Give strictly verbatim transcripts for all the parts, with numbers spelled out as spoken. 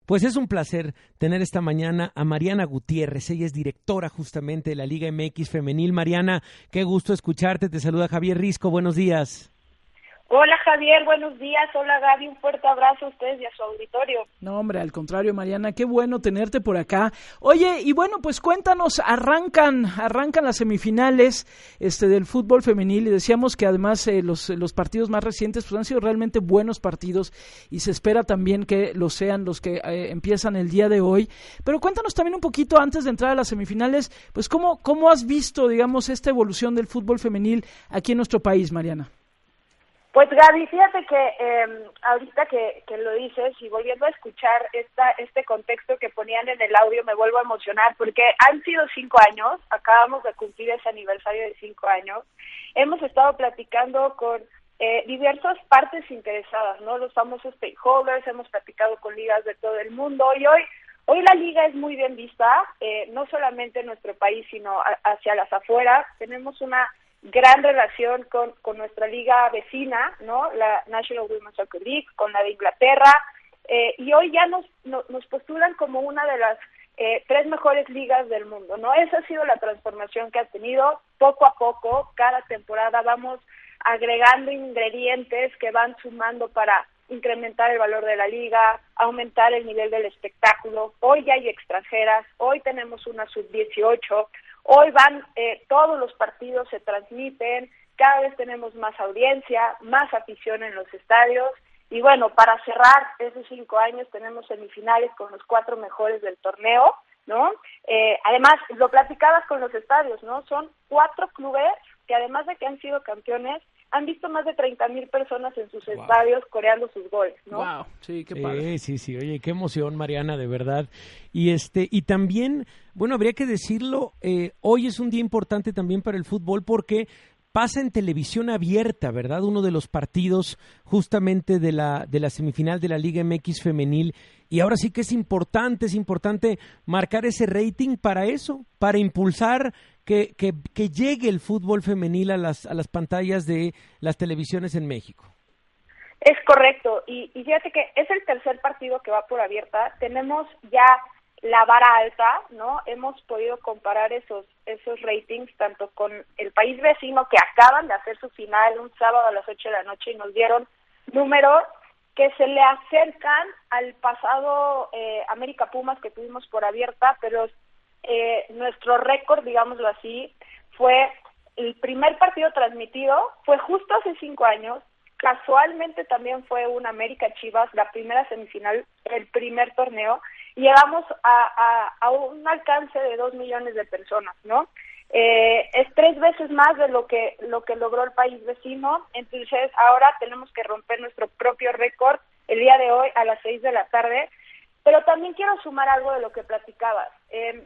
Pues es un placer tener esta mañana a Mariana Gutiérrez. Ella es directora justamente de la Liga M X Femenil. Mariana, qué gusto escucharte. Te saluda Javier Risco. Buenos días. Hola Javier, buenos días. Hola Gaby, un fuerte abrazo a ustedes y a su auditorio. No hombre, al contrario Mariana, qué bueno tenerte por acá. Oye, y bueno, pues cuéntanos, arrancan arrancan las semifinales este del fútbol femenil y decíamos que además eh, los, los partidos más recientes pues han sido realmente buenos partidos y se espera también que lo sean los que eh, empiezan el día de hoy. Pero cuéntanos también un poquito antes de entrar a las semifinales, pues cómo, cómo has visto, digamos, esta evolución del fútbol femenil aquí en nuestro país, Mariana. Pues Gaby, fíjate que eh, ahorita que, que lo dices y volviendo a escuchar esta, este contexto que ponían en el audio me vuelvo a emocionar porque han sido cinco años, acabamos de cumplir ese aniversario de cinco años, hemos estado platicando con eh, diversas partes interesadas, ¿no? Los famosos stakeholders, hemos platicado con ligas de todo el mundo y hoy hoy la liga es muy bien vista, eh, no solamente en nuestro país sino a, hacia las afueras, tenemos una gran relación con, con nuestra liga vecina, ¿no? La National Women's Soccer League, con la de Inglaterra, eh, y hoy ya nos, no, nos postulan como una de las eh, tres mejores ligas del mundo, ¿no? Esa ha sido la transformación que ha tenido, poco a poco, cada temporada vamos agregando ingredientes que van sumando para incrementar el valor de la liga, aumentar el nivel del espectáculo. Hoy ya hay extranjeras, hoy tenemos una sub dieciocho, hoy van, eh, todos los partidos se transmiten, cada vez tenemos más audiencia, más afición en los estadios, y bueno, para cerrar esos cinco años tenemos semifinales con los cuatro mejores del torneo, ¿no? Eh, además, lo platicabas con los estadios, ¿no? Son cuatro clubes que además de que han sido campeones, han visto más de treinta mil personas en sus wow. estadios coreando sus goles, ¿no? Wow, sí, qué padre. Sí, sí, sí, oye, qué emoción, Mariana, de verdad. Y este y también, bueno, habría que decirlo, eh, hoy es un día importante también para el fútbol porque pasa en televisión abierta, ¿verdad? Uno de los partidos justamente de la de la semifinal de la Liga M X femenil. Y ahora sí que es importante, es importante marcar ese rating para eso, para impulsar que, que, que llegue el fútbol femenil a las, a las pantallas de las televisiones en México. Es correcto, y, y fíjate que es el tercer partido que va por abierta, tenemos ya la vara alta, ¿no? Hemos podido comparar esos esos ratings tanto con el país vecino que acaban de hacer su final un sábado a las ocho de la noche y nos dieron números que se le acercan al pasado eh, América Pumas que tuvimos por abierta, pero eh, nuestro récord, digámoslo así, fue el primer partido transmitido, fue justo hace cinco años, casualmente también fue un América Chivas, la primera semifinal, el primer torneo, y llegamos a, a, a un alcance de dos millones de personas, ¿no? Eh, es tres veces más de lo que lo que logró el país vecino, entonces ahora tenemos que romper nuestro propio récord el día de hoy a las seis de la tarde, pero también quiero sumar algo de lo que platicabas. Eh,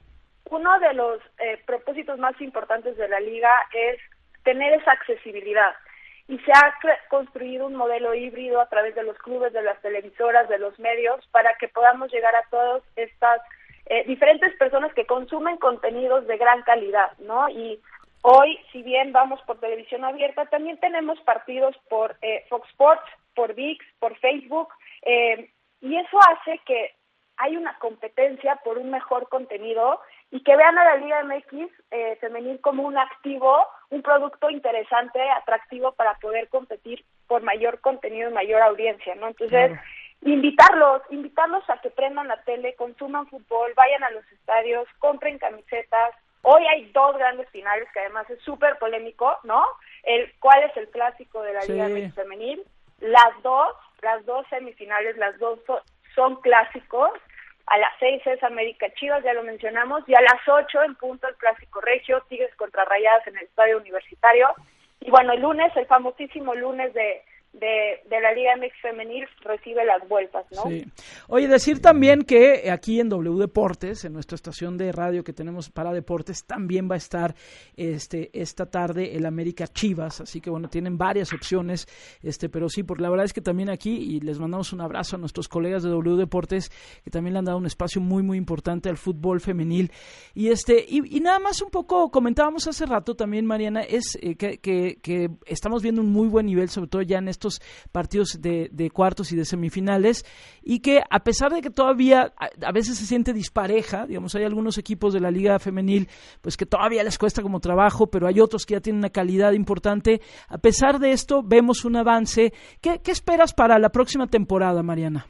uno de los eh, propósitos más importantes de la liga es tener esa accesibilidad y se ha cre- construido un modelo híbrido a través de los clubes, de las televisoras, de los medios, para que podamos llegar a todas estas Eh, diferentes personas que consumen contenidos de gran calidad, ¿no? Y hoy, si bien vamos por televisión abierta, también tenemos partidos por eh, Fox Sports, por V I X, por Facebook, eh, y eso hace que hay una competencia por un mejor contenido y que vean a la Liga M X eh, femenil como un activo, un producto interesante, atractivo para poder competir por mayor contenido y mayor audiencia, ¿no? Entonces, claro. Invitarlos, invitarlos a que prendan la tele, consuman fútbol, vayan a los estadios, compren camisetas. Hoy hay dos grandes finales que además es súper polémico, ¿no? El cuál es el clásico de la sí. Liga M X femenil. Las dos, las dos semifinales, las dos so, son clásicos. A las seis es América Chivas, ya lo mencionamos, y a las ocho en punto el clásico regio, Tigres contra Rayadas en el Estadio Universitario. Y bueno, el lunes, el famosísimo lunes de De, de la Liga M X femenil recibe las vueltas, ¿no? Sí. Oye, decir también que aquí en W Deportes, en nuestra estación de radio que tenemos para deportes, también va a estar este esta tarde el América Chivas, así que bueno, tienen varias opciones, este, pero sí, por la verdad es que también aquí, y les mandamos un abrazo a nuestros colegas de W Deportes, que también le han dado un espacio muy, muy importante al fútbol femenil, y este, y, y nada más un poco, comentábamos hace rato también, Mariana, es eh, que, que, que estamos viendo un muy buen nivel, sobre todo ya en este estos partidos de, de cuartos y de semifinales, y que a pesar de que todavía a, a veces se siente dispareja, digamos, hay algunos equipos de la Liga Femenil pues que todavía les cuesta como trabajo, pero hay otros que ya tienen una calidad importante. A pesar de esto, vemos un avance. ¿Qué, qué esperas para la próxima temporada, Mariana?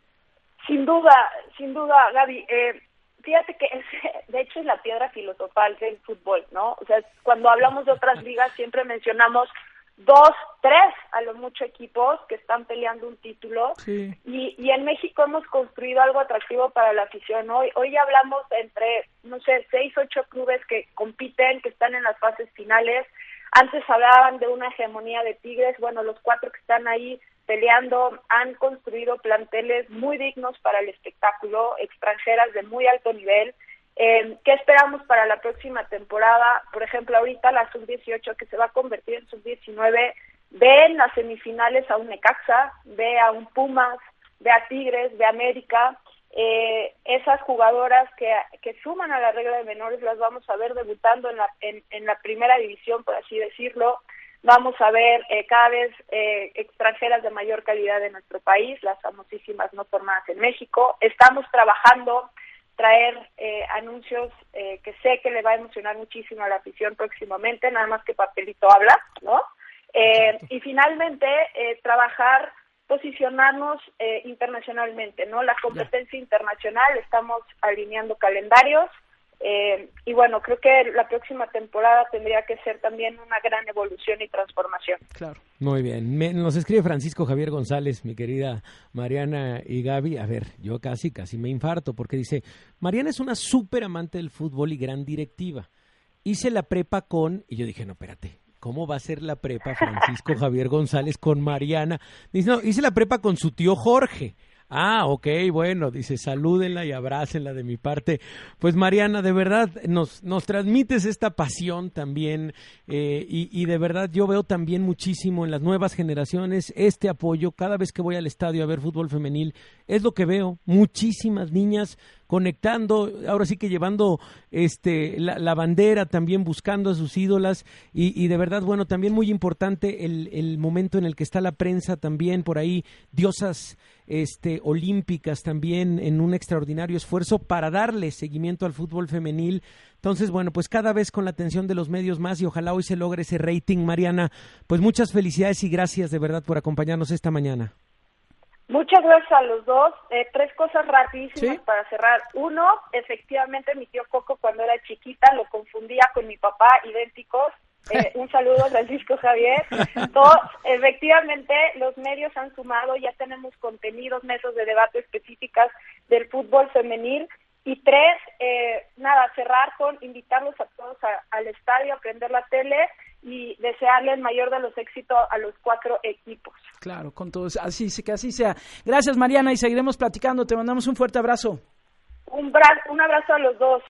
Sin duda, sin duda, Gaby. Eh, fíjate que es, de hecho es la piedra filosofal del fútbol, ¿no? O sea, cuando hablamos de otras ligas siempre mencionamos dos, tres, a lo mucho equipos que están peleando un título. Sí. Y, y en México hemos construido algo atractivo para la afición. Hoy, hoy ya hablamos entre, no sé, seis, ocho clubes que compiten, que están en las fases finales. Antes hablaban de una hegemonía de Tigres. Bueno, los cuatro que están ahí peleando han construido planteles muy dignos para el espectáculo, extranjeras de muy alto nivel. Eh, ¿Qué esperamos para la próxima temporada? Por ejemplo, ahorita la sub dieciocho, que se va a convertir en sub diecinueve, ve en las semifinales a un Necaxa, ve a un Pumas, ve a Tigres, ve a América. Eh, esas jugadoras que, que suman a la regla de menores las vamos a ver debutando en la, en, en la primera división, por así decirlo. Vamos a ver eh, cada vez eh, extranjeras de mayor calidad en nuestro país, las famosísimas no formadas en México. Estamos trabajando traer eh, anuncios eh, que sé que le va a emocionar muchísimo a la afición próximamente, nada más que papelito habla, ¿no? Eh, y finalmente eh, trabajar, posicionarnos eh, internacionalmente, ¿no? La competencia internacional, estamos alineando calendarios. Eh, y bueno, creo que la próxima temporada tendría que ser también una gran evolución y transformación. Claro. Muy bien. Me, nos escribe Francisco Javier González, mi querida Mariana y Gaby. A ver, yo casi, casi me infarto porque dice, Mariana es una súper amante del fútbol y gran directiva. Hice la prepa con, y yo dije, no, espérate, ¿cómo va a ser la prepa Francisco Javier González con Mariana? Dice, no, hice la prepa con su tío Jorge. Ah, ok, bueno, dice, salúdenla y abrácenla de mi parte. Pues Mariana, de verdad, nos, nos transmites esta pasión también eh, y, y de verdad yo veo también muchísimo en las nuevas generaciones este apoyo. Cada vez que voy al estadio a ver fútbol femenil, es lo que veo, muchísimas niñas conectando, ahora sí que llevando este la, la bandera, también buscando a sus ídolas y, y de verdad, bueno, también muy importante el, el momento en el que está la prensa también por ahí, diosas este olímpicas también en un extraordinario esfuerzo para darle seguimiento al fútbol femenil. Entonces, bueno, pues cada vez con la atención de los medios más y ojalá hoy se logre ese rating, Mariana. Pues muchas felicidades y gracias de verdad por acompañarnos esta mañana. Muchas gracias a los dos. Eh, tres cosas rapidísimas, ¿sí?, para cerrar. Uno, efectivamente mi tío Coco cuando era chiquita lo confundía con mi papá, idénticos. Eh, un saludo, Francisco Javier. Dos, efectivamente los medios han sumado, ya tenemos contenidos, mesas de debate específicas del fútbol femenil. Y tres, eh, nada, cerrar con invitarlos a todos a, al estadio, a prender la tele y desearle el mayor de los éxitos a los cuatro equipos. Claro, con todos, así que así sea. Gracias, Mariana, y seguiremos platicando. Te mandamos un fuerte abrazo. Un, bra- un abrazo a los dos.